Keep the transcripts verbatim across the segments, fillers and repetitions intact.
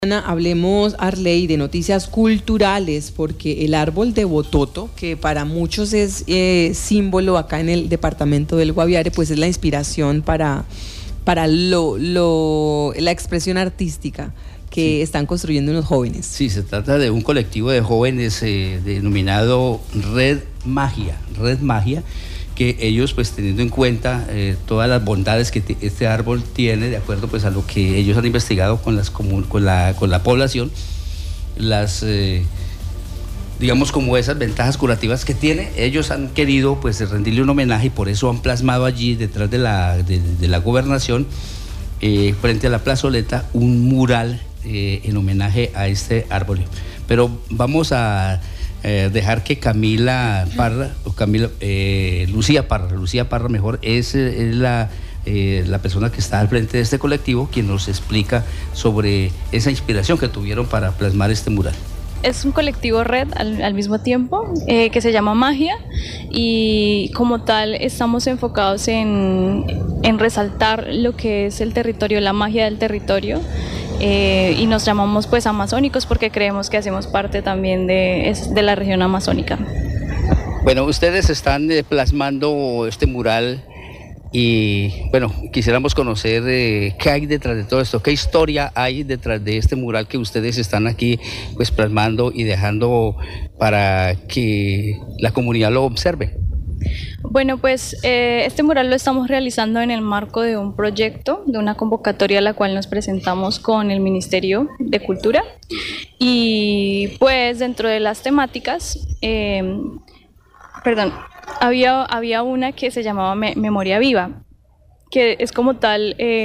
Hablemos, Arley, de noticias culturales, porque el árbol de bototo, que para muchos es eh, símbolo acá en el departamento del Guaviare, pues es la inspiración para, para lo, lo, la expresión artística que sí. están construyendo unos jóvenes. Sí, se trata de un colectivo de jóvenes eh, denominado Red Magia, Red Magia, que ellos, pues teniendo en cuenta eh, todas las bondades que este árbol tiene, de acuerdo pues a lo que ellos han investigado con, las comun con, la, con la población, las, eh, digamos como esas ventajas curativas que tiene, ellos han querido pues rendirle un homenaje y por eso han plasmado allí detrás de la, de, de la gobernación, eh, frente a la plazoleta, un mural eh, en homenaje a este árbol. Pero vamos a Eh, dejar que Camila Parra, o Camila, eh, Lucía Parra, Lucía Parra mejor, es, es la, eh, la persona que está al frente de este colectivo, quien nos explica sobre esa inspiración que tuvieron para plasmar este mural. Es un colectivo red al, al mismo tiempo, eh, que se llama Magia, y como tal estamos enfocados en, en resaltar lo que es el territorio, la magia del territorio. Eh, y nos llamamos pues amazónicos porque creemos que hacemos parte también de, de la región amazónica. Bueno, ustedes están eh, plasmando este mural y bueno, quisiéramos conocer eh, qué hay detrás de todo esto, qué historia hay detrás de este mural que ustedes están aquí pues plasmando y dejando para que la comunidad lo observe. Bueno, pues eh, este mural lo estamos realizando en el marco de un proyecto, de una convocatoria a la cual nos presentamos con el Ministerio de Cultura, y pues dentro de las temáticas, eh, perdón, había, había una que se llamaba Me Memoria Viva, que es como tal eh,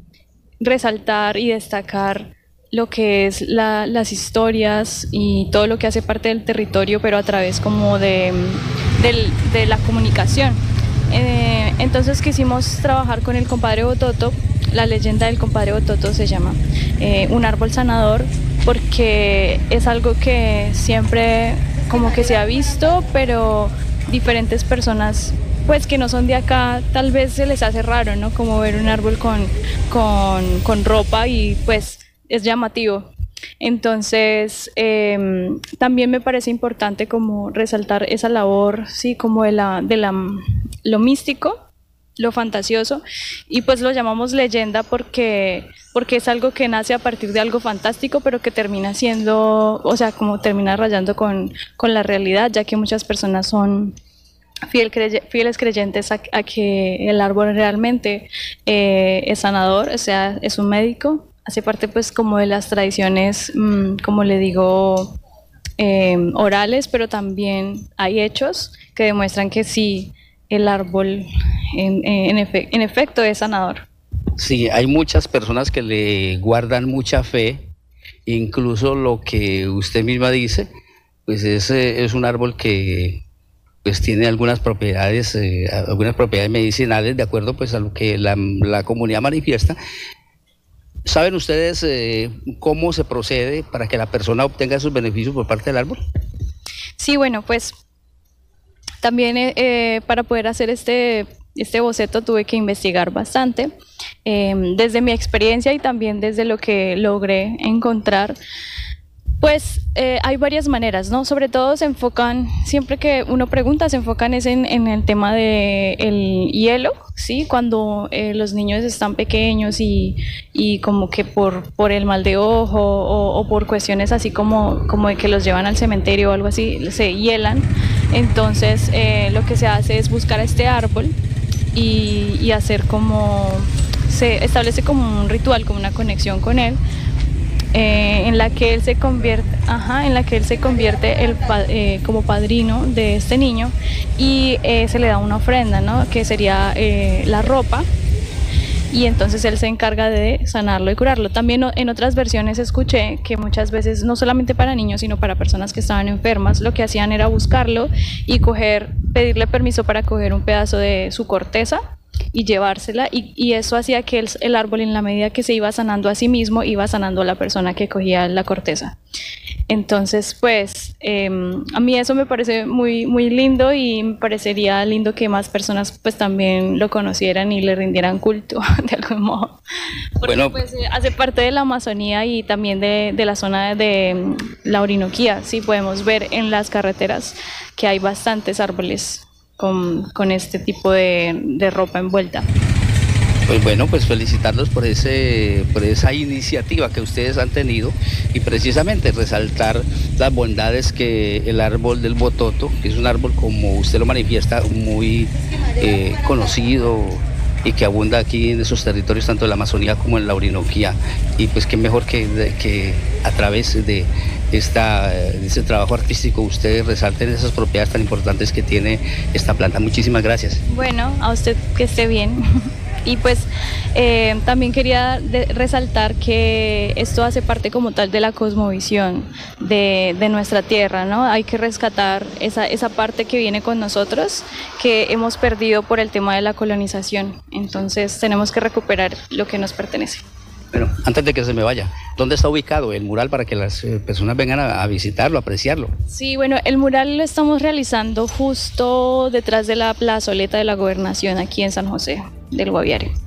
resaltar y destacar lo que es la, las historias y todo lo que hace parte del territorio, pero a través como de, de, de la comunicación. Eh, entonces quisimos trabajar con el compadre Bototo. La leyenda del compadre Bototo se llama eh, un árbol sanador, porque es algo que siempre como que se ha visto, pero diferentes personas pues que no son de acá, tal vez se les hace raro, ¿no? Como ver un árbol con, con, con ropa y pues es llamativo. Entonces eh, también me parece importante como resaltar esa labor, sí, como de la, de la, lo místico, lo fantasioso, y pues lo llamamos leyenda porque, porque es algo que nace a partir de algo fantástico, pero que termina siendo, o sea, como termina rayando con, con la realidad, ya que muchas personas son fiel crey, fieles creyentes a, a que el árbol realmente eh, es sanador, o sea, es un médico. Hace parte pues como de las tradiciones, mmm, como le digo, eh, orales, pero también hay hechos que demuestran que sí, el árbol en, en, efe, en efecto es sanador. Sí, hay muchas personas que le guardan mucha fe, incluso lo que usted misma dice, pues es, es un árbol que pues tiene algunas propiedades, eh, algunas propiedades medicinales, de acuerdo pues a lo que la, la comunidad manifiesta. ¿Saben ustedes eh, cómo se procede para que la persona obtenga sus beneficios por parte del árbol? Sí, bueno, pues también eh, para poder hacer este, este boceto tuve que investigar bastante, eh, desde mi experiencia y también desde lo que logré encontrar. Pues eh, hay varias maneras, ¿no? Sobre todo se enfocan, siempre que uno pregunta, se enfocan es en, en el tema del hielo, ¿sí? Cuando eh, los niños están pequeños y, y como que por, por el mal de ojo o, o por cuestiones así como, como de que los llevan al cementerio o algo así, se hielan. Entonces eh, lo que se hace es buscar a este árbol y, y hacer como, se establece como un ritual, como una conexión con él. Eh, en la que él se convierte, ajá, en la que él se convierte el, eh, como padrino de este niño, y eh, se le da una ofrenda, ¿no? Que sería eh, la ropa, y entonces él se encarga de sanarlo y curarlo. También en otras versiones escuché que muchas veces, no solamente para niños, sino para personas que estaban enfermas, lo que hacían era buscarlo y coger, pedirle permiso para coger un pedazo de su corteza y llevársela, y, y eso hacía que el, el árbol, en la medida que se iba sanando a sí mismo, iba sanando a la persona que cogía la corteza. Entonces, pues, eh, a mí eso me parece muy, muy lindo y me parecería lindo que más personas pues también lo conocieran y le rindieran culto de algún modo. Porque bueno, pues eh, hace parte de la Amazonía y también de, de la zona de la Orinoquía. Sí, podemos ver en las carreteras que hay bastantes árboles con, con este tipo de, de ropa envuelta. Pues bueno, pues felicitarlos por, ese, por esa iniciativa que ustedes han tenido y precisamente resaltar las bondades que el árbol del bototo, que es un árbol como usted lo manifiesta, muy eh, conocido y que abunda aquí en esos territorios, tanto en la Amazonía como en la Orinoquía. Y pues qué mejor que, que a través de, esta, de este trabajo artístico ustedes resalten esas propiedades tan importantes que tiene esta planta. Muchísimas gracias. Bueno, a usted que esté bien. Y pues eh, también quería de, resaltar que esto hace parte como tal de la cosmovisión de, de nuestra tierra, ¿no? Hay que rescatar esa, esa parte que viene con nosotros, que hemos perdido por el tema de la colonización. Entonces tenemos que recuperar lo que nos pertenece. Bueno, antes de que se me vaya, ¿dónde está ubicado el mural para que las eh, personas vengan a, a visitarlo, a apreciarlo? Sí, bueno, el mural lo estamos realizando justo detrás de la plazoleta de la Gobernación aquí en San José del Guaviare.